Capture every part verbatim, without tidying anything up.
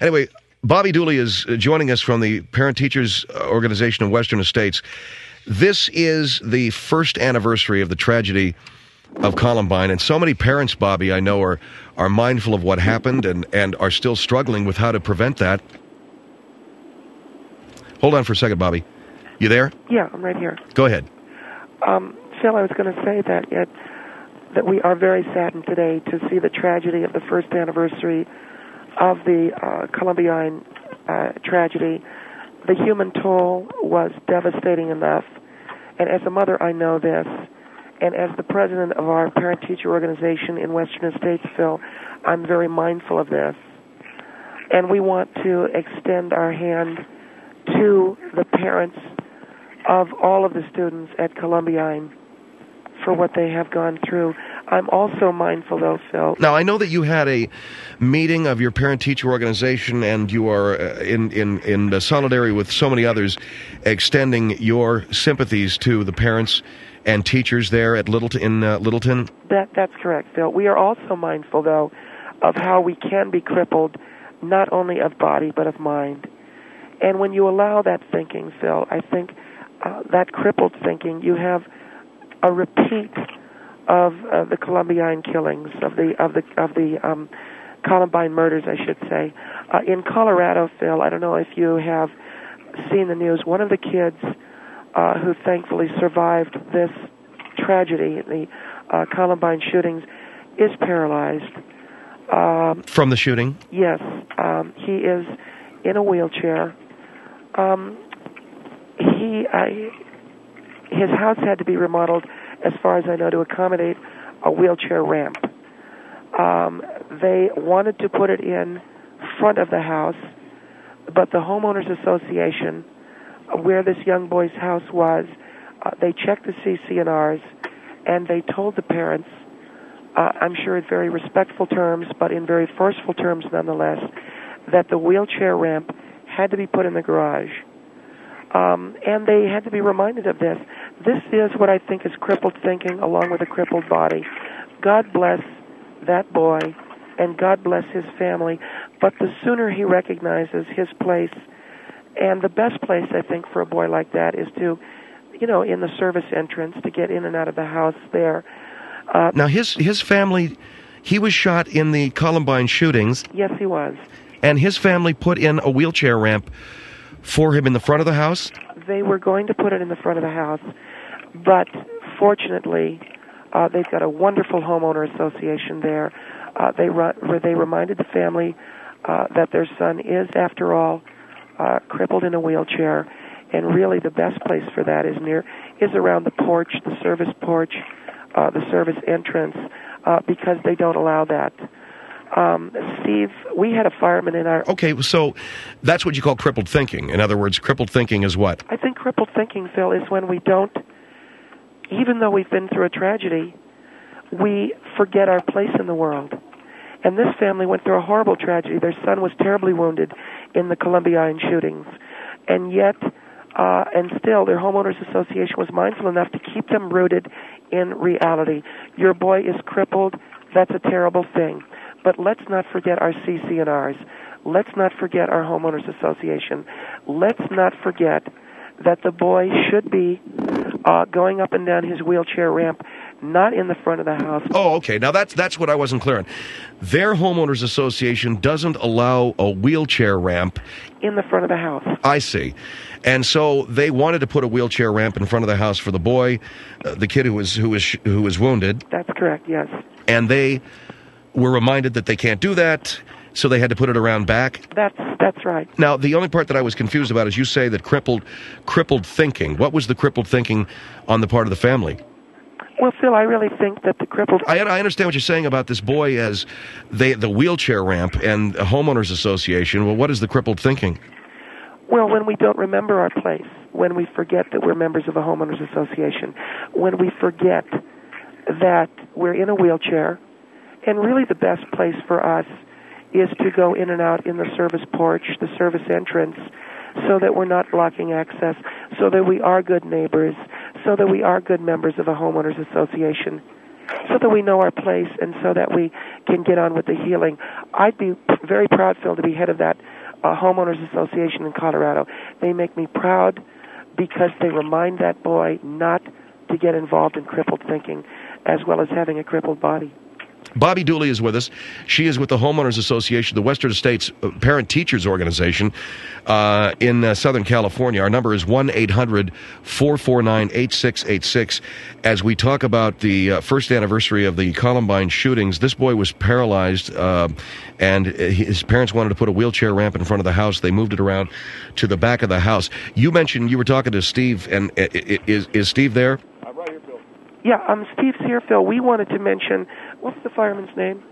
Anyway, Bobby Dooley is joining us from the Parent Teachers Organization of Western Estates. This is the first anniversary of the tragedy of Columbine, and so many parents, Bobby, I know, are are mindful of what happened and, and are still struggling with how to prevent that. Hold on for a second, Bobby. You there? Yeah, I'm right here. Go ahead. Um, Phil, I was going to say that it, that we are very saddened today to see the tragedy of the first anniversary of the uh, Columbine uh, tragedy. The human toll was devastating enough, and as a mother, I know this. And as the president of our parent-teacher organization in Western Estates, Phil, I'm very mindful of this. And we want to extend our hand to the parents of all of the students at Columbine for what they have gone through. I'm also mindful, though, Phil. Now, I know that you had a meeting of your parent-teacher organization, and you are uh, in, in, in solidarity with so many others, extending your sympathies to the parents and teachers there at Littleton, in uh, Littleton? That, that's correct, Phil. We are also mindful, though, of how we can be crippled, not only of body, but of mind. And when you allow that thinking, Phil, I think uh, that crippled thinking, you have a repeat of uh, the Columbine killings, of the of the of the um, Columbine murders, I should say. Uh, in Colorado, Phil, I don't know if you have seen the news. One of the kids uh, who thankfully survived this tragedy, the uh, Columbine shootings, is paralyzed. Um, From the shooting? Yes, um, he is in a wheelchair. Um, he, uh, his house had to be remodeled, as far as I know, to accommodate a wheelchair ramp. Um, they wanted to put it in front of the house, but the homeowners association, uh, where this young boy's house was, uh, they checked the C C N Rs, and they told the parents, uh, I'm sure in very respectful terms, but in very forceful terms nonetheless, that the wheelchair ramp had to be put in the garage. Um, and they had to be reminded of this. This is what I think is crippled thinking along with a crippled body. God bless that boy, and God bless his family, but the sooner he recognizes his place, and the best place, I think, for a boy like that is to, you know, in the service entrance, to get in and out of the house there. Uh, now, his, his family, he was shot in the Columbine shootings. Yes, he was. And his family put in a wheelchair ramp for him in the front of the house? They were going to put it in the front of the house, but fortunately, uh, they've got a wonderful homeowner association there. Uh, they ru- they reminded the family uh, that their son is, after all, uh, crippled in a wheelchair, and really the best place for that is near is around the porch, the service porch, uh, the service entrance, uh, because they don't allow that. Um, Steve, we had a fireman in our... Okay, so that's what you call crippled thinking. In other words, crippled thinking is what? I think crippled thinking, Phil, is when we don't, even though we've been through a tragedy, we forget our place in the world. And this family went through a horrible tragedy. Their son was terribly wounded in the Columbine shootings. And yet, uh, and still, their homeowners association was mindful enough to keep them rooted in reality. Your boy is crippled. That's a terrible thing. But let's not forget our C C N Rs. Let's not forget our homeowners association. Let's not forget that the boy should be uh, going up and down his wheelchair ramp, not in the front of the house. Oh, okay. Now that's that's what I wasn't clear on. Their homeowners association doesn't allow a wheelchair ramp in the front of the house. I see. And so they wanted to put a wheelchair ramp in front of the house for the boy, uh, the kid who was who was who was wounded. That's correct. Yes. And they were reminded that they can't do that, so they had to put it around back. That's that's right. Now, the only part that I was confused about is you say that crippled crippled thinking. What was the crippled thinking on the part of the family? Well, Phil, I really think that the crippled... I, I understand what you're saying about this boy as they, the wheelchair ramp and a homeowners association. Well, what is the crippled thinking? Well, when we don't remember our place, when we forget that we're members of a homeowners association, when we forget that we're in a wheelchair, and really the best place for us is to go in and out in the service porch, the service entrance, so that we're not blocking access, so that we are good neighbors, so that we are good members of a homeowners association. so that we know our place and so that we can get on with the healing. I'd be very proud, Phil, to be head of that uh, homeowners association in Colorado. They make me proud because they remind that boy not to get involved in crippled thinking, as well as having a crippled body. Bobby Dooley is with us. She is with the Homeowners Association, the Western States Parent Teachers Organization uh, in uh, Southern California. Our number is one eight hundred four four nine eight six eight six. As we talk about the uh, first anniversary of the Columbine shootings, this boy was paralyzed, uh, and his parents wanted to put a wheelchair ramp in front of the house. They moved it around to the back of the house. You mentioned you were talking to Steve, and uh, is, is Steve there? I'm right here, Phil. Yeah, um, Steve's here, Phil. We wanted to mention, what's the fireman's name?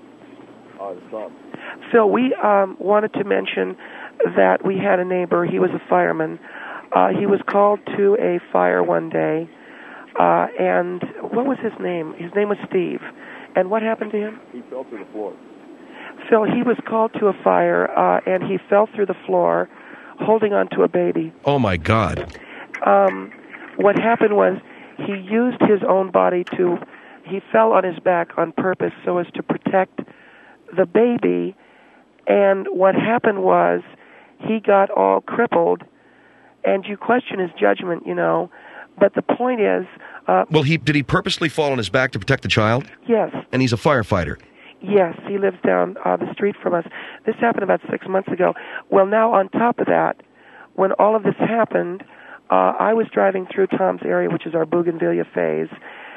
Oh, it's Tom. Phil, we um, wanted to mention that we had a neighbor. He was a fireman. Uh, he was called to a fire one day, uh, and what was his name? His name was Steve. And what happened to him? He fell through the floor. Phil, he was called to a fire, uh, and he fell through the floor holding on to a baby. Oh, my God. Um, what happened was he used his own body to, he fell on his back on purpose so as to protect the baby, and what happened was he got all crippled, and you question his judgment, you know, but the point is... Uh, well, he did he purposely fall on his back to protect the child? Yes. And he's a firefighter? Yes, he lives down uh, the street from us. This happened about six months ago. Well, now on top of that, when all of this happened, uh, I was driving through Tom's area, which is our Bougainvillea phase,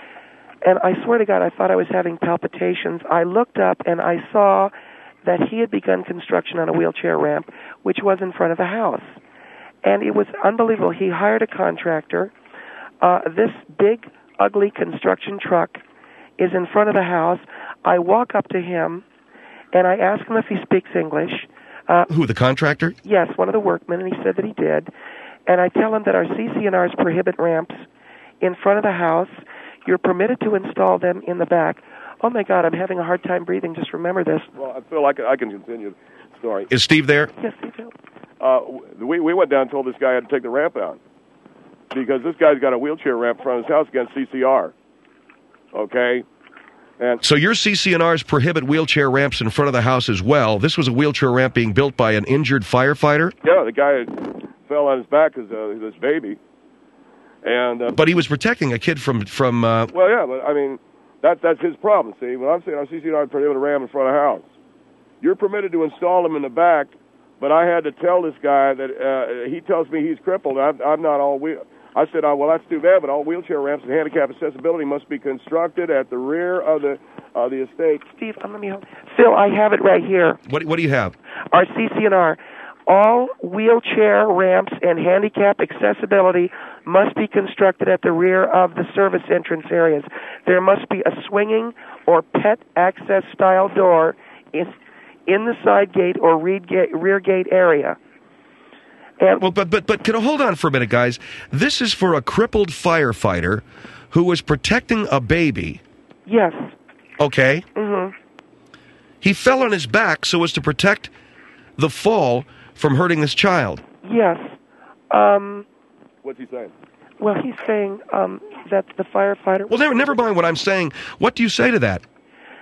and I swear to God, I thought I was having palpitations. I looked up and I saw that he had begun construction on a wheelchair ramp, which was in front of the house. And it was unbelievable. He hired a contractor. Uh, this big, ugly construction truck is in front of the house. I walk up to him, and I ask him if he speaks English. Uh, Who, the contractor? Yes, one of the workmen, and he said that he did. And I tell him that our C C N Rs prohibit ramps in front of the house. You're permitted to install them in the back. Oh, my God, I'm having a hard time breathing. Just remember this. Well, I feel like I can continue the story. Is Steve there? Yes, Steve. Uh, we, we went down and told this guy I had to take the ramp out because this guy's got a wheelchair ramp in front of his house against C C R. Okay? And so your C C N Rs prohibit wheelchair ramps in front of the house as well. This was a wheelchair ramp being built by an injured firefighter? Yeah, the guy fell on his back as uh, this baby. And uh, But he was protecting a kid from... from uh, well, yeah, but I mean, that, that's his problem, see? When I'm saying our C C N R prohibit a ramp in front of the house, you're permitted to install them in the back, but I had to tell this guy that uh, he tells me he's crippled. I'm, I'm not all wheel. I said, oh, well, that's too bad, but all wheelchair ramps and handicap accessibility must be constructed at the rear of the uh, the estate. Steve, um, let me help. Phil, I have it right here. What, what do you have? Our C C N R. All wheelchair ramps and handicap accessibility must be constructed at the rear of the service entrance areas. There must be a swinging or pet access style door in, in the side gate or rear gate, rear gate area. And well, but but but can I hold on for a minute, guys? This is for a crippled firefighter who was protecting a baby. Yes. Okay. Mm-hmm. He fell on his back so as to protect the fall from hurting this child. Yes. Um, What's he saying? Well, he's saying um, that the firefighter... Well, never, never mind what I'm saying. What do you say to that?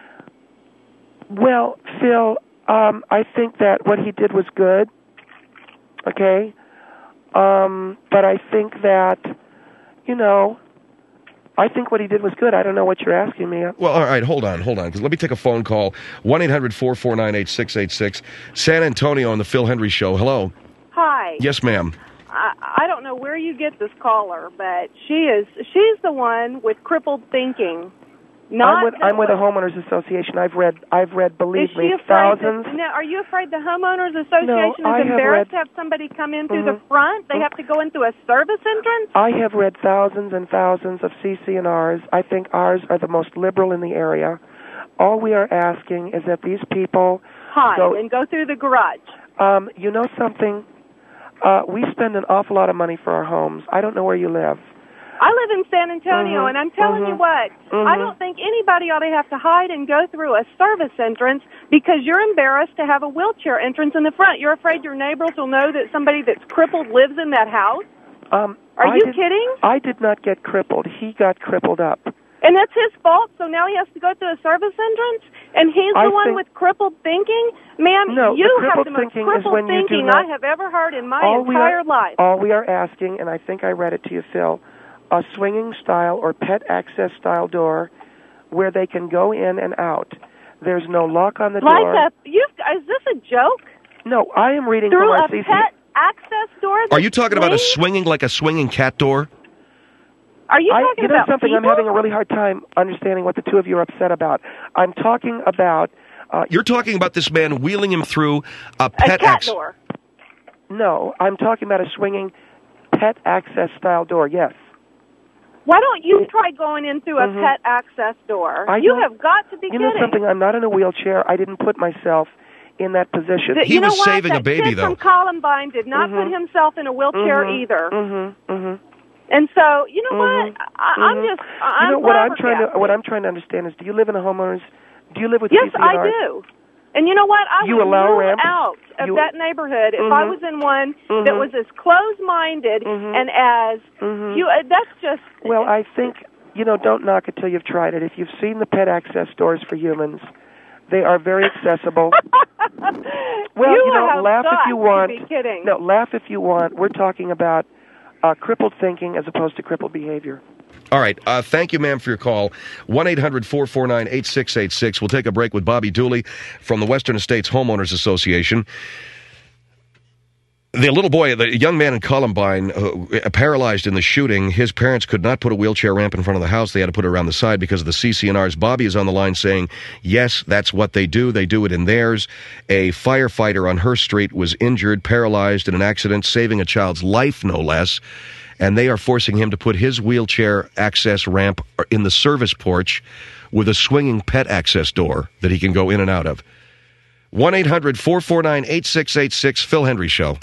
Well, Phil, um, I think that what he did was good. Okay? Um, but I think that, you know... I think what he did was good. I don't know what you're asking me. Well, all right, hold on, hold on. Because let me take a phone call. one eight hundred four four nine eight six eight six. San Antonio on the Phil Hendry Show. Hello. Hi. Yes, ma'am. I, I don't know where you get this caller, but she is she's the one with crippled thinking. Not I'm with, I'm with the Homeowners Association. I've read, I've read, believe is she me, afraid thousands. That, no, are you afraid the Homeowners Association No, is I have embarrassed read- to have somebody come in through Mhm. the front? They have to go in through a service entrance? I have read thousands and thousands of C C N Rs. I think ours are the most liberal in the area. All we are asking is that these people Hide go, and go through the garage. um, you know something? Uh, we spend an awful lot of money for our homes. I don't know where you live. I live in San Antonio, Mhm, and I'm telling mhm, you what, mhm. I don't think anybody ought to have to hide and go through a service entrance because you're embarrassed to have a wheelchair entrance in the front. You're afraid your neighbors will know that somebody that's crippled lives in that house? Um, Are I you did, kidding? I did not get crippled. He got crippled up. And that's his fault, so now he has to go through a service entrance? And he's the I one think- with crippled thinking? Ma'am, No, the you have crippled the most thinking is crippled when you do thinking not- I have ever heard in my all we entire are, life. All we are asking, and I think I read it to you, Phil, a swinging style or pet access style door where they can go in and out. There's no lock on the Like door. a, you, is this a joke? No, I am reading Through from our a C C. pet access door? Are you that talking about a swings? swinging, like a swinging cat door? Are you I, talking you know about something? people? I'm having a really hard time understanding what the two of you are upset about. I'm talking about. Uh, You're talking about this man wheeling him through a a pet cat access. door. no, I'm talking about a swinging pet access style door. Yes. Why don't you try going in through a Mhm. pet access door? I you don't- have got to be You kidding. know something? I'm not in a wheelchair. I didn't put myself in that position. Th- He you know was what? saving that a baby, kid though. from Columbine did not Mhm. put himself in a wheelchair Mhm, either. Mm-hmm. Mm-hmm. And so, you know Mhm, what? I, I'm mhm. just, I'm You know what I'm trying to flabbergasted. what I'm trying to understand is, do you live in a homeowners? Do you live with Yes, C C N R? I do. And you know what? I You would allow move ramps? out of You- that neighborhood if I Mhm. was in one that Mhm. was as closed-minded Mhm. and as Mhm. you. Uh, that's just. Well, I think, you know, don't knock it till you've tried it. If you've seen the pet access stores for humans, they are very accessible. Well, you you know, have laugh got if you want. To be kidding. No, laugh if you want. We're talking about uh, crippled thinking as opposed to crippled behavior. All right. Uh, thank you, ma'am, for your call. one eight hundred four four nine eight six eight six. We'll take a break with Bobby Dooley from the Western Estates Homeowners Association. The little boy, the young man in Columbine, uh, paralyzed in the shooting, his parents could not put a wheelchair ramp in front of the house. They had to put it around the side because of the C C N Rs. Bobby is on the line saying, yes, that's what they do. They do it in theirs. A firefighter on her street was injured, paralyzed in an accident, saving a child's life, no less. And they are forcing him to put his wheelchair access ramp in the service porch with a swinging pet access door that he can go in and out of. one eight hundred four four nine eight six eight six, Phil Hendry Show.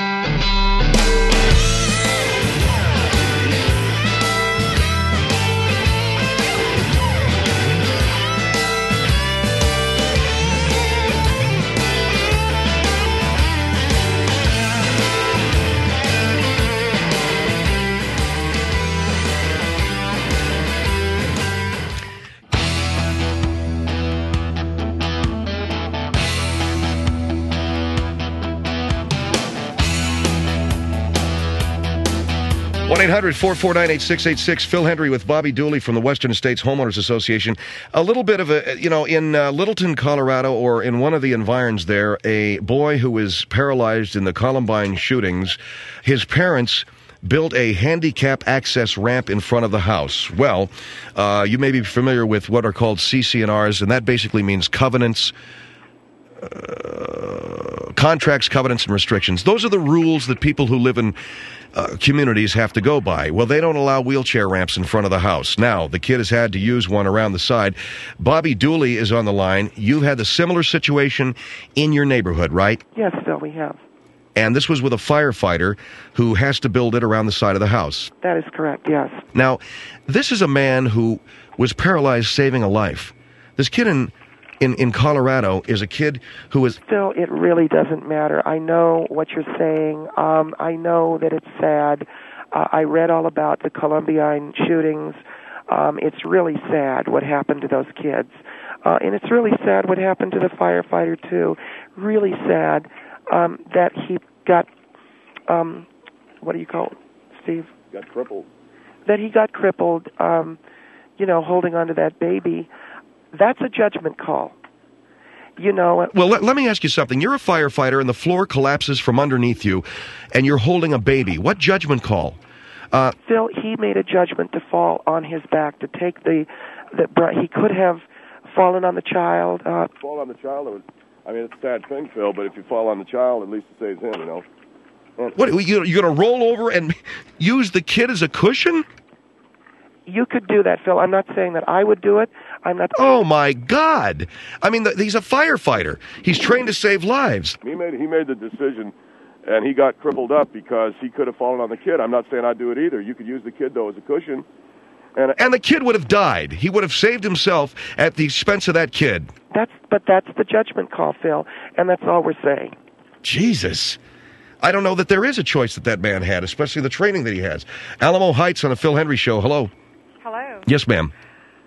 one eight hundred four four nine eight six eight six. Phil Hendry with Bobby Dooley from the Western States Homeowners Association. A little bit of a, you know, in uh, Littleton, Colorado, or in one of the environs there, a boy who was paralyzed in the Columbine shootings, his parents built a handicap access ramp in front of the house. Well, uh, you may be familiar with what are called C C N Rs, and that basically means covenants, uh, contracts, covenants, and restrictions. Those are the rules that people who live in uh, communities have to go by. Well, they don't allow wheelchair ramps in front of the house. Now, the kid has had to use one around the side. Bobby Dooley is on the line. You've had a similar situation in your neighborhood, right? Yes, Phil, we have. And this was with a firefighter who has to build it around the side of the house. That is correct, yes. Now, this is a man who was paralyzed saving a life. This kid in In, in Colorado is a kid who is... Phil, it really doesn't matter. I know what you're saying. Um, I know that it's sad. Uh, I read all about the Columbine shootings. Um, it's really sad what happened to those kids. Uh, and it's really sad what happened to the firefighter, too. Really sad um, that he got... Um, what do you call it, Steve? Got crippled. That he got crippled, um, you know, holding onto that baby. That's a judgment call. You know. Well, let, let me ask you something. You're a firefighter and the floor collapses from underneath you and you're holding a baby. What judgment call? Uh, Phil, he made a judgment to fall on his back, to take the... the he could have fallen on the child. Uh, Fall on the child, it was, I mean, it's a sad thing, Phil, but if you fall on the child, at least it saves him, you know. And what, you, you're going to roll over and use the kid as a cushion? You could do that, Phil. I'm not saying that I would do it. I'm not... Oh, my God. I mean, the, he's a firefighter. He's trained to save lives. He made he made the decision, and he got crippled up because he could have fallen on the kid. I'm not saying I'd do it either. You could use the kid, though, as a cushion. And, And the kid would have died. He would have saved himself at the expense of that kid. That's, but that's the judgment call, Phil, and that's all we're saying. Jesus. I don't know that there is a choice that that man had, especially the training that he has. Alamo Heights on the Phil Hendry Show. Hello. Hello. Yes, ma'am.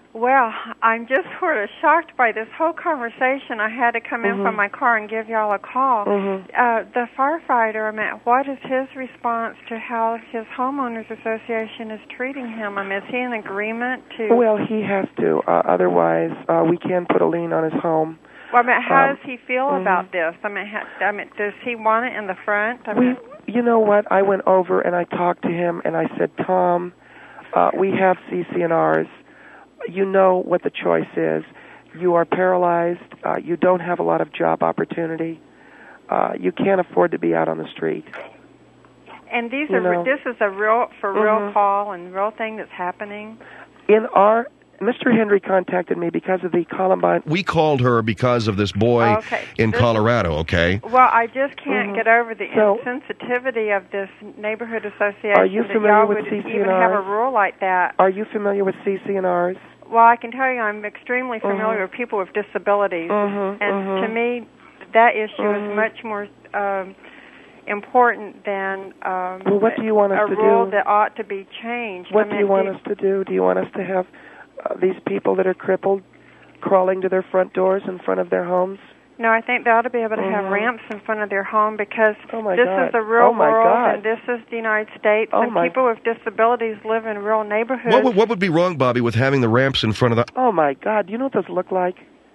Well, I'm just sort of shocked by this whole conversation. I had to come in Mhm. from my car and give y'all a call. Mhm. Uh, the firefighter, I mean, what is his response to how his homeowners association is treating him? I mean, is he in agreement to... Well, he has to. Uh, otherwise, uh, we can put a lien on his home. Well, I mean, how um, does he feel mhm. about this? I mean, ha, I mean, does he want it in the front? I We, mean, you know what? I went over and I talked to him and I said, Tom, uh, we have C C N Rs. You know what the choice is. You are paralyzed. Uh, you don't have a lot of job opportunity. Uh, you can't afford to be out on the street. and these you are know. this is a real for real Mhm. call and real thing that's happening. In our, Mister Henry contacted me because of the Columbine. We called her because of this boy Okay. in This- Colorado, okay? Well, I just can't Mhm. get over the So- insensitivity of this neighborhood association. Are you that familiar y'all with would C C N even have a Rs? rule like that. Are you familiar with C C N Rs? Well, I can tell you I'm extremely familiar Mhm. with people with disabilities. Mhm, And mhm. to me, that issue Mhm. is much more um, important than um, Well, what do you want us a to rule do? that ought to be changed. What I do mean, you want us to do? Do you want us to have uh, these people that are crippled crawling to their front doors in front of their homes? No, I think they ought to be able to have Mhm. ramps in front of their home because Oh, my this God. is the real Oh, my world God. and this is the United States Oh, and my- people with disabilities live in real neighborhoods. What would, what would be wrong, Bobby, with having the ramps in front of the... Oh, my God. Do you know what those look like?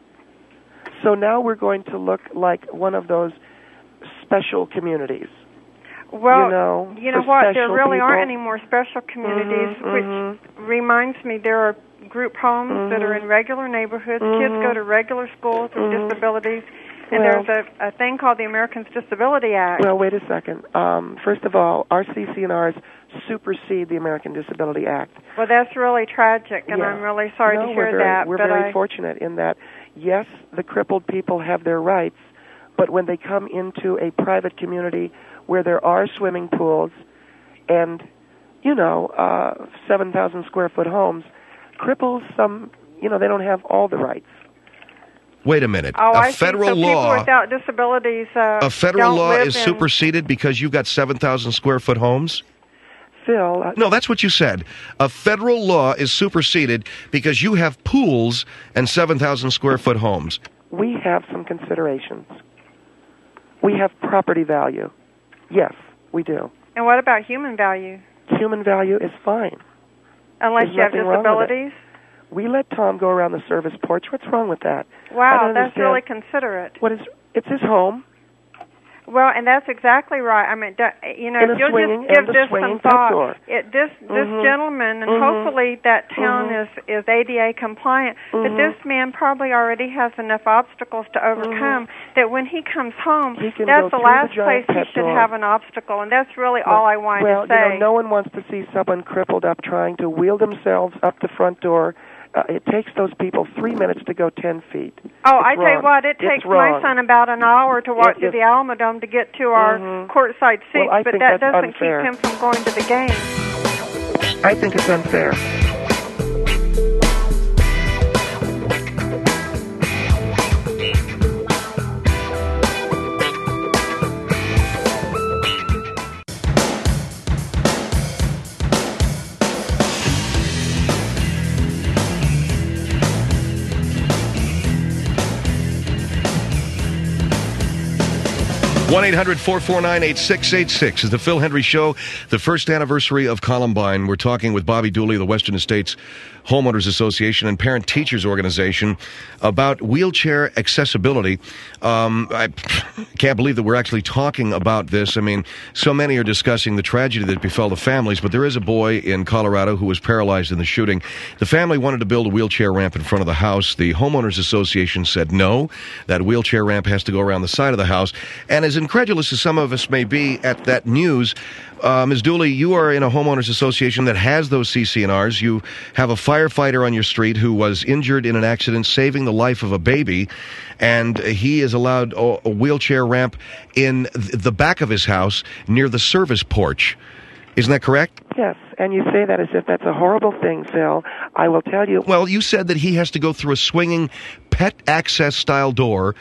So now we're going to look like one of those special communities. Well, you know, you know for what? There special really aren't people. any more special communities, Mhm, which mhm. reminds me there are group homes that are Mhm. in regular neighborhoods. Mhm. Kids go to regular schools with Mhm. disabilities, and Well- there's a, a thing called the Americans Disability Act. Well, wait a second. Um, first of all, our C C N Rs supersede the American Disability Act. Well, that's really tragic, and Yeah. I'm really sorry no, to hear we're very, that. We're but very I, fortunate in that, yes, the crippled people have their rights, but when they come into a private community where there are swimming pools and, you know, uh, seven thousand square foot homes, cripples, some, you know, they don't have all the rights. Wait a minute. oh, a I federal see. So law... people without disabilities uh, A federal don't law live is in, superseded because you've got seven thousand square foot homes? Phil, uh, No, that's what you said. A federal law is superseded because you have pools and seven thousand square foot homes. we have some considerations. We have property value. Yes, we do. And what about human value? Human value is fine. Unless There's you have nothing wrong with it. disabilities? We let Tom go around the service porch. What's wrong with that? I Wow, don't that's understand. really considerate. What is? It's his home. Well, and that's exactly right. I mean, do- you know, And a if you'll swinging- just give and a this swinging some pet thought, door. it, this this Mhm. gentleman, and Mhm. hopefully that town Mhm. is is A D A compliant. But Mhm. this man probably already has enough obstacles to overcome that when he comes home, He can that's go the through last the giant place he pet should door. have an obstacle, and that's really all I wanted well, to say. you know, no one wants to see someone crippled up trying to wheel themselves up the front door. Uh, it takes those people three minutes to go ten feet. Oh, It's I tell you wrong. what, it It's takes wrong. my son about an hour to walk It to is- the Alamodome to get to our Mhm. courtside seats, Well, I but think that that's doesn't unfair. keep him from going to the game. I think it's unfair. one eight hundred four four nine eight six eight six is the Phil Hendry Show, the first anniversary of Columbine. We're talking with Bobby Dooley, the Western Estates Homeowners Association and Parent Teachers Organization, about wheelchair accessibility. Um, I can't believe that we're actually talking about this. I mean, so many are discussing the tragedy that befell the families, but there is a boy in Colorado who was paralyzed in the shooting. The family wanted to build a wheelchair ramp in front of the house. The Homeowners Association said no, that wheelchair ramp has to go around the side of the house. And as incredulous as some of us may be at that news, uh, Miz Dooley, you are in a homeowners association that has those C C N Rs. You have a firefighter on your street who was injured in an accident, saving the life of a baby, and he is allowed a, a wheelchair ramp in th- the back of his house near the service porch. Isn't that correct? Yes, and you say that as if that's a horrible thing, Phil. I will tell you. Well, you said that he has to go through a swinging pet access style door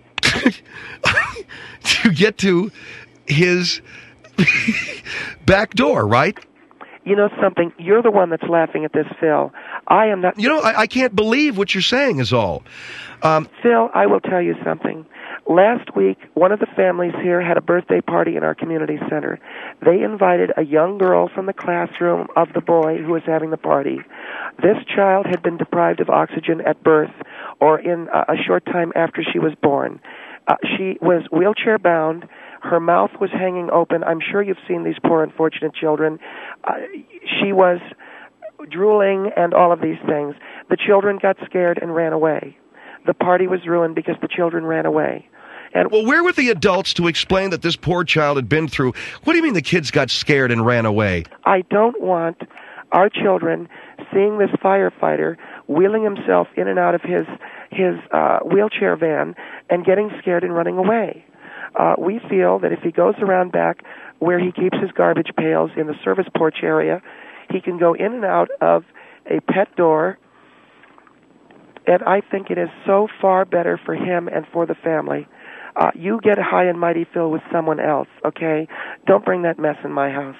to get to his back door, right? You know something? You're the one that's laughing at this, Phil. I am not. You know, I, I can't believe what you're saying is all. Um, Phil, I will tell you something. Last week, one of the families here had a birthday party in our community center. They invited a young girl from the classroom of the boy who was having the party. This child had been deprived of oxygen at birth or in a, a short time after she was born. Uh, she was wheelchair bound. Her mouth was hanging open. I'm sure you've seen these poor, unfortunate children. Uh, she was drooling and all of these things. The children got scared and ran away. The party was ruined because the children ran away. And well, where were the adults to explain that this poor child had been through? What do you mean the kids got scared and ran away? I don't want our children seeing this firefighter wheeling himself in and out of his his uh, wheelchair van and getting scared and running away. Uh, we feel that if he goes around back where he keeps his garbage pails in the service porch area, he can go in and out of a pet door. And I think it is so far better for him and for the family. Uh, you get high and mighty, Phil, with someone else, okay? Don't bring that mess in my house.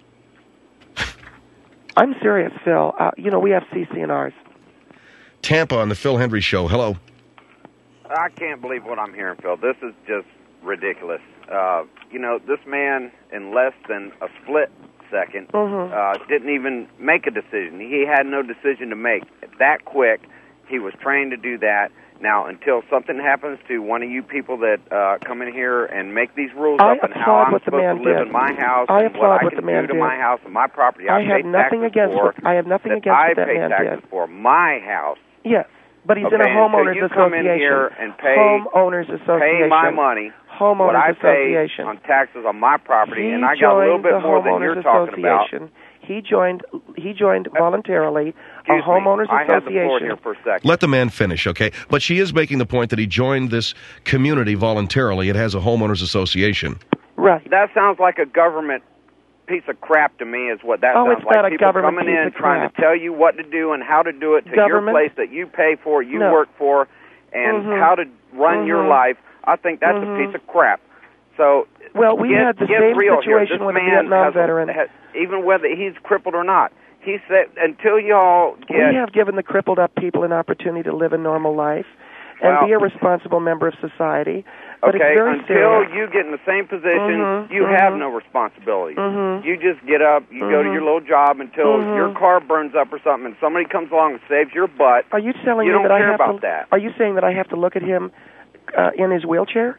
I'm serious, Phil. Uh, you know, we have C C N Rs. Tampa on the Phil Hendry Show. Hello. I can't believe what I'm hearing, Phil. This is just ridiculous. Uh, you know, this man, in less than a split second, mm-hmm. uh, didn't even make a decision. He had no decision to make. That quick, he was trained to do that. Now, until something happens to one of you people that uh, come in here and make these rules I up and how I'm supposed to live did. in my house I and what I what can the man do to did. my house and my property, I, I have pay nothing taxes against for, what, I have nothing that against I what that pay man taxes did. for my house. Yes, but he's okay, in a homeowners so you come association. in here and pay, homeowners association. pay my money, homeowners what I association. pay on taxes on my property, he and I got a little bit the more than you're talking about. He joined. He joined voluntarily Excuse a homeowners me. I have the association. floor here for a second. Let the man finish, okay? But she is making the point that he joined this community voluntarily. It has a homeowners association. Right. That sounds like a government piece of crap to me is what that oh, sounds it's like. not a People government coming piece in of trying crap. to tell you what to do and how to do it to Government? your place that you pay for, you No. work for, and Mhm. how to run Mhm. your life. I think that's Mhm. a piece of crap. So Well, we get, had the get same real situation here. with This a man Vietnam has a- veteran. has- even whether he's crippled or not. He said, until y'all get... We have given the crippled up people an opportunity to live a normal life and Well, be a responsible member of society. But okay, it's very until serious. you get in the same position, Mhm, you mhm. have no responsibility. Mhm. You just get up, you go to Mhm. your little job until Mhm. your car burns up or something, and somebody comes along and saves your butt. Are you telling You me don't that I care have about to? that. Are you saying that I have to look at him uh, in his wheelchair?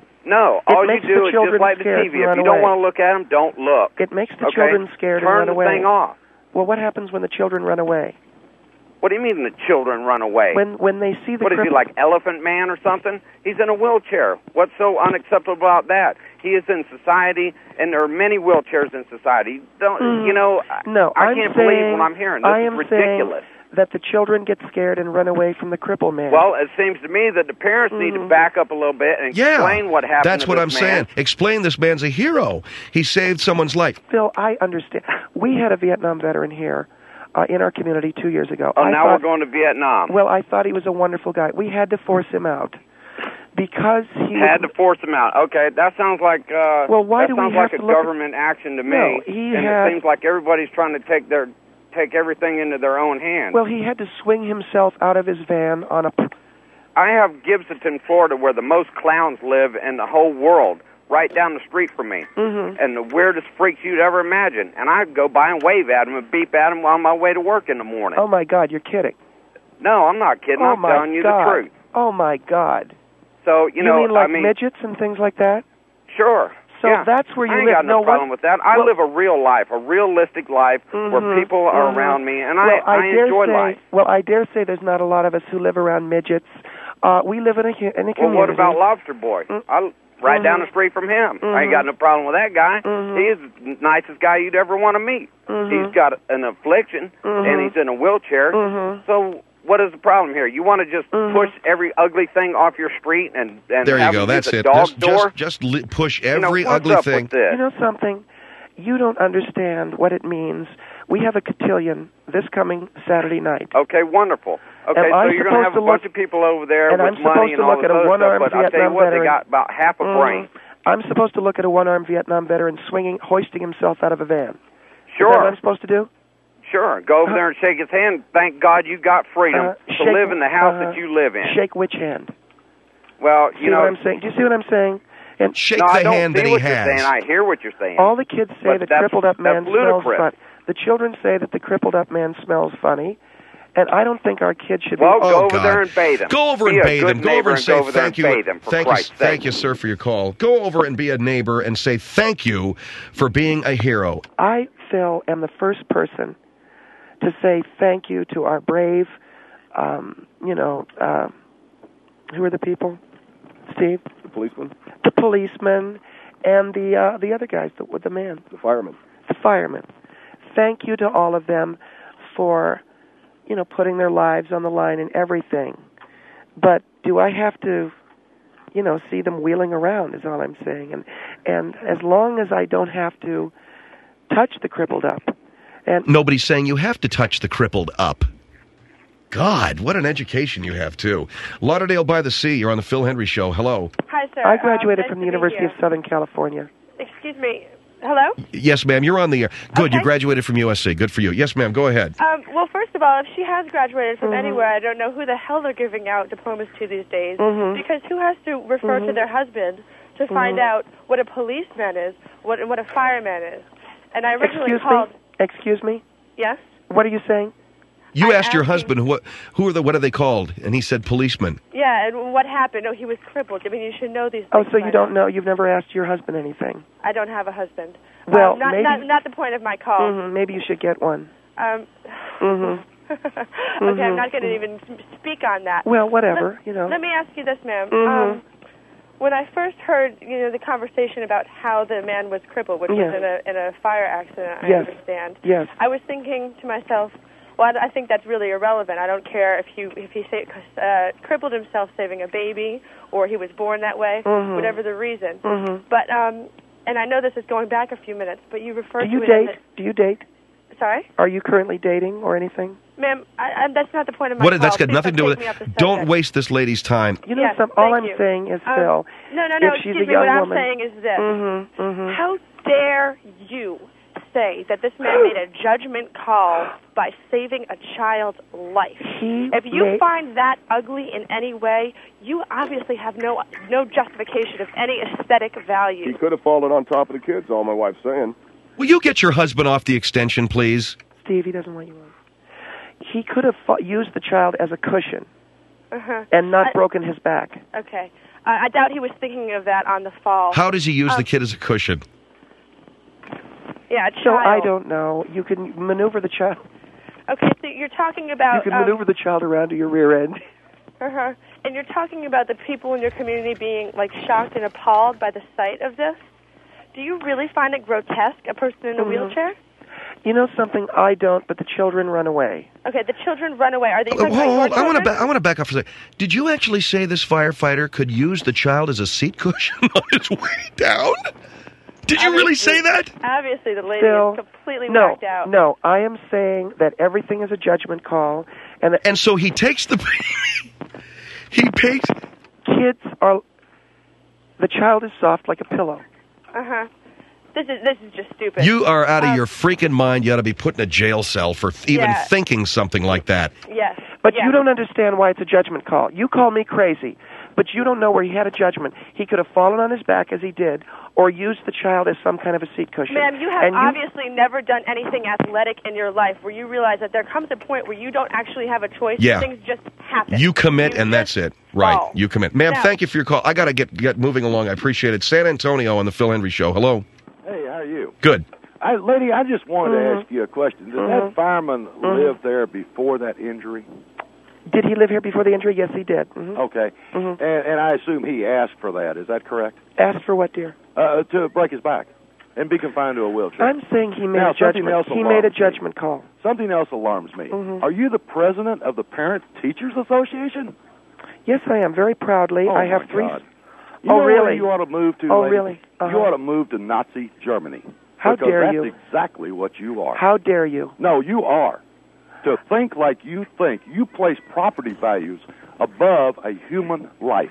No, It all you makes do the is children just like the scared T V. and If run you don't away. want to look at him, don't look. It makes the okay? children scared Turn and run the away. thing off. Well, what happens when the children run away? What do you mean the children run away? When when they see the what is he, crippled- like Elephant Man or something? He's in a wheelchair. What's so unacceptable about that? He is in society, and there are many wheelchairs in society. Don't Mm. you know? I- No, I I'm can't saying, believe what I'm hearing. This I is am ridiculous. saying that the children get scared and run away from the cripple man. Well, it seems to me that the parents need to Mhm. back up a little bit and Yeah, explain what happened that's to what this I'm man. saying. Explain this man's a hero. He saved someone's life. Phil, I understand. We had a Vietnam veteran here uh, in our community two years ago. Oh, I now thought, we're going to Vietnam. Well, I thought he was a wonderful guy. We had to force him out because he Had was, to force him out. Okay, that sounds like uh, Well, why that do we sounds have like to a look at- government action to me. No, he and had- it seems like everybody's trying to take their take everything into their own hands. Well, he had to swing himself out of his van on a. I have Gibsonton, Florida, where the most clowns live in the whole world, right down the street from me. Mm-hmm. And the weirdest freaks you'd ever imagine. And I go by and wave at them and beep at them on my way to work in the morning. Oh my God, you're kidding! No, I'm not kidding. oh I'm my telling you God. the truth. Oh my God! So you, know, mean like I mean, midgets and things like that? sure. So yeah. that's where you I ain't live. got no, no problem what? with that. I well, live a real life, a realistic life where Mhm, people are mhm. around me, and well, I, I, dare enjoy say, life. Well, I dare say there's not a lot of us who live around midgets. Uh, we live in a hu- in a community. Well, what about Lobster Boy? Mm. I right Mhm. down the street from him. I ain't got no problem with that guy. Mhm. He is the nicest guy you'd ever want to meet. Mhm. He's got an affliction, Mhm. and he's in a wheelchair. Mhm. So what is the problem here? You want to just Mhm. push every ugly thing off your street and, and There you have go. him That's use a it. dog Just, door? just, just li- push You know, every what's ugly up thing. with this? You know something? You don't understand what it means. We have a cotillion this coming Saturday night. Okay, wonderful. Okay, Am so I you're going to have supposed a to bunch look- of people over there and with I'm money supposed and to all look this at a other one-armed stuff, but I'll tell you Vietnam what, veteran. they got about half a Mhm. brain. I'm supposed to look at a one-armed Vietnam veteran swinging, hoisting himself out of a van. Is that Sure. what I'm supposed to do? Sure. Go over there and shake his hand. Thank God you got freedom Uh, to shake- live in the house uh, that you live in. Shake which hand? Well, See you know. what I'm saying? Do you see what I'm saying? And Shake no, the I don't hand see that he what has. you're saying. I hear what you're saying. all the kids say But the that's- crippled up man that's smells ludicrous. funny. The children say that the crippled up man smells funny, and I don't think our kids should Well, be. go Oh, over God. there and bathe him. Go over Be and a bathe good him. Go neighbor over and and say go over there thank and you. bathe him, for thank you, Christ's thank sake. you, sir, for your call. Go over and be a neighbor and say thank you for being a hero. I, Phil, am the first person to say thank you to our brave, um, you know, uh, who are the people? Steve? The policeman, The policeman and the uh, the other guys, the, with the man, the fireman. the firemen. Thank you to all of them for, you know, putting their lives on the line and everything. But do I have to, you know, see them wheeling around is all I'm saying. And and as long as I don't have to touch the crippled up. And Nobody's saying you have to touch the crippled up. God, what an education you have, too. Lauderdale by the Sea, you're on the Phil Hendry Show. Hello. Hi, sir. I graduated Um, from nice the to University meet of Southern California. you. Excuse me. Hello? Yes, ma'am, you're on the air. Good, you Okay. graduated from U S C. Good for you. Yes, ma'am, go ahead. Um, well, first of all, if she has graduated from Mhm. anywhere, I don't know who the hell they're giving out diplomas to these days. Mhm. Because who has to refer to Mhm. their husband to find Mhm. out what a policeman is, what what a fireman is? And I originally Excuse called. me? Excuse me? Yes? What are you saying? You I'm asked your asking- husband, what, who are the, what are they called? And he said policeman. Yeah, and what happened? Oh, he was crippled. I mean, you should know these Oh, things. so by you don't now. know? You've never asked your husband anything? I don't have a husband. Well, um, not, maybe- not, not the point of my call. hmm Maybe you should get one. Um, Mhm. okay, Mhm. I'm not going to even speak on that. Well, whatever, Let, you know. Let me ask you this, ma'am. Mhm. Um, when I first heard, you know, the conversation about how the man was crippled, which Yes. was in a in a fire accident, I Yes. understand. Yes. I was thinking to myself, well, I I think that's really irrelevant. I don't care if he if he sa- uh, crippled himself saving a baby, or he was born that way, Mhm. whatever the reason. Mhm. But um, and I know this is going back a few minutes, but you referred Do you to it date? as Do you date? a, sorry, Are you currently dating or anything? ma'am. I, I, that's not the point of my What? call. That's got Please nothing to do don't with take me off it. the Don't subject. waste this lady's time. You know, Yes, some, all thank I'm you. saying is, Um, Phil, No, no, no. if she's Excuse a me. young What I'm woman- saying is this: Mm-hmm, mm-hmm. how dare you say that this man made a judgment call by saving a child's life? He If you made- find that ugly in any way, you obviously have no no justification of any aesthetic He value. could have fallen on top of the kids, all my wife's saying. Will you get your husband off the extension, please? Steve, he doesn't want you on. He could have fought, used the child as a cushion Uh-huh. and not I- broken his back. Okay. Uh, I doubt he was thinking of that on the fall. How does he use Um, the kid as a cushion? Yeah, a So child. I don't know. You can maneuver the child. Okay, so you're talking about. You can um, maneuver the child around to your rear end. Uh-huh. And you're talking about the people in your community being, like, shocked and appalled by the sight of this? Do you really find it grotesque, a person in a Mhm. wheelchair? You know something? I don't, but the children run away. Okay, the children run away. Are they Oh, talking hold, about hold, your I want to children? back. I want to back up for a second. Did you actually say this firefighter could use the child as a seat cushion on his way down? Did you really say that? Obviously, the lady Phil, is completely no, knocked out. no. I am saying that everything is a judgment call, and that And so he takes the baby. He takes. kids are. The child is soft like a pillow. Uh-huh. This is this is just stupid. You are out of Um, your freaking mind. You ought to be put in a jail cell for even Yeah. thinking something like that. Yes. But yeah. you don't understand why it's a judgment call. You call me crazy, but you don't know where he had a judgment. He could have fallen on his back as he did, or used the child as some kind of a seat cushion. Ma'am, you have and obviously never done anything athletic in your life where you realize that there comes a point where you don't actually have a choice. Yeah. Things just happen. You commit, You and that's just it. Right. fall. You commit. Ma'am, Now- thank you for your call. I got to get, get moving along. I appreciate it. San Antonio on the Phil Hendry Show. Hello. Hey, how are you? Good. I, lady, I just wanted Mhm. to ask you a question. Did Mhm. that fireman Mhm. live there before that injury? Did he live here before the injury? Yes, he did. hmm Okay. hmm And, and I assume he asked for that. Is that correct? Asked for what, dear? Uh, to break his back and be confined to a wheelchair. I'm saying he made Now, a something judgment. else He alarms made a me. judgment call. Something else alarms me. Mhm. Are you the president of the Parent Teachers Association? Yes, I am very proudly. Oh, I have my three. God. You Oh, know where really? you ought to move to, Oh, lady? really? Uh-huh. You ought to move to Nazi Germany. How because dare that's you? exactly what you are. How dare you? No, you are. To think like you think, you place property values above a human life.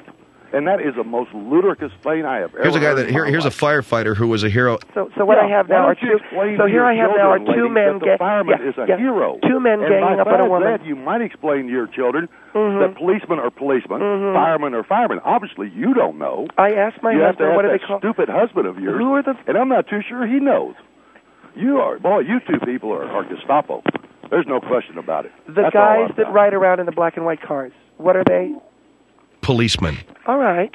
And that is the most ludicrous thing I have ever Here's a guy heard that in here, my here's a life. firefighter who was a hero. So, so what Yeah, I have why now are don't you two. explain So to here your I have now are children, two ladies, men. that the ga- fireman yeah, is a yeah. hero. Two men and ganging by up on a that, woman. That you might explain to your children Mhm. that policemen are policemen, Mhm. firemen are firemen. Obviously, you don't know. I asked my you have to husband, ask what do that they call? stupid husband of yours, Who are the? and I'm not too sure he knows. You are, boy, you two people are, are Gestapo. There's no question about it. The That's all guys I've that got. ride around in the black and white cars. What are they? Policeman. All right.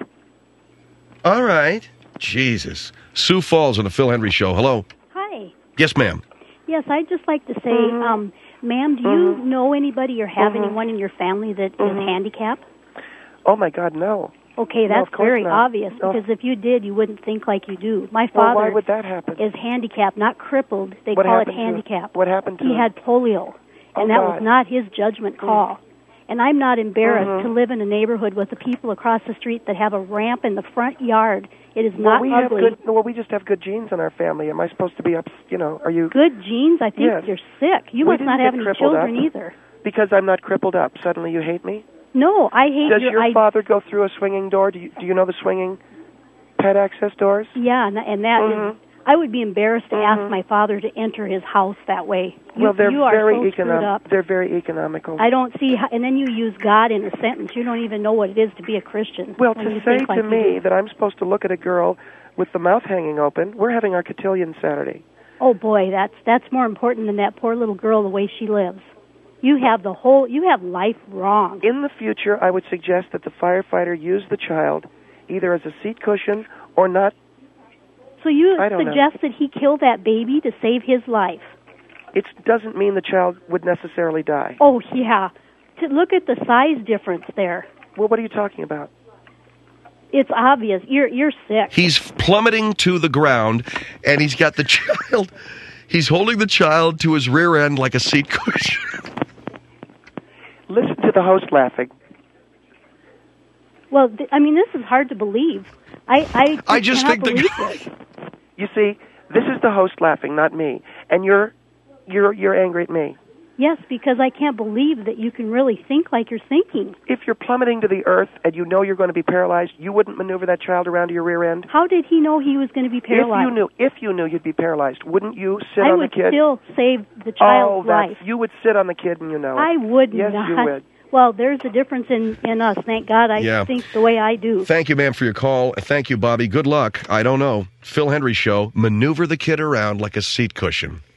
All right. Jesus. Sioux Falls on the Phil Henry Show. Hello. Hi. Yes, ma'am. Yes, I'd just like to say, Mhm. um, ma'am, do you Mhm. know anybody or have Mhm. anyone in your family that is Mhm. handicapped? Oh my God, no. Okay, No, that's of course very not. obvious, No. because if you did, you wouldn't think like you do. My Well, father why would that happen? is handicapped, not crippled. They What call it happened to him? handicapped. What happened to He him? had polio, and Oh, that God. was not his judgment call. And I'm not embarrassed Mhm. to live in a neighborhood with the people across the street that have a ramp in the front yard. It is Well, not we ugly. have good. Well, we just have good genes in our family. Am I supposed to be up? You know, are you? Good genes? I think Yes. you're sick. You We must didn't not get have any crippled children up. either. Because I'm not crippled up. Suddenly you hate me? No, I hate Does your. your I, father go through a swinging door? Do you, do you know the swinging pet access doors? Yeah, and, and that is. Mhm. I would be embarrassed to Mhm. ask my father to enter his house that way. You, Well, they're you are very so screwed economic. up. They're very economical. I don't see how, and then you use God in a sentence. You don't even know what it is to be a Christian. Well, when to you say think like to you me do. that I'm supposed to look at a girl with the mouth hanging open, we're having our cotillion Saturday. Oh boy, that's that's more important than that poor little girl the way she lives. You have the whole. You have life wrong. In the future, I would suggest that the firefighter use the child either as a seat cushion or not. So you I don't know. suggest that he kill that baby to save his life? It doesn't mean the child would necessarily die. Oh yeah. To look at the size difference there. Well, what are you talking about? It's obvious. You're you're sick. He's plummeting to the ground, and he's got the child. He's holding the child to his rear end like a seat cushion. Listen to the host laughing. Well, th- I mean, this is hard to believe. I I, I just cannot think the believe this. You see, this is the host laughing, not me. And you're you're you're angry at me. Yes, because I can't believe that you can really think like you're thinking. If you're plummeting to the earth and you know you're going to be paralyzed, you wouldn't maneuver that child around to your rear end. How did he know he was going to be paralyzed? If you knew, if you knew you'd be paralyzed, wouldn't you sit I on would the kid? still save the oh, child's that's, life. you would sit on the kid, and you know it. I would yes, not. you would. Well, there's a difference in, in us. Thank God I Yeah. think the way I do. Thank you, ma'am, for your call. Thank you, Bobby. Good luck. I don't know. Phil Henry Show. Maneuver the kid around like a seat cushion.